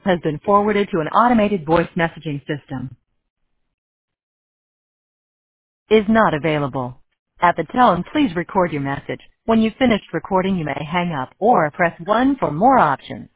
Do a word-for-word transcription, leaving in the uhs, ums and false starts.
has been forwarded to an automated voice messaging system. Is not available. At the tone, please record your message. When you've finished recording, you may hang up or press one for more options.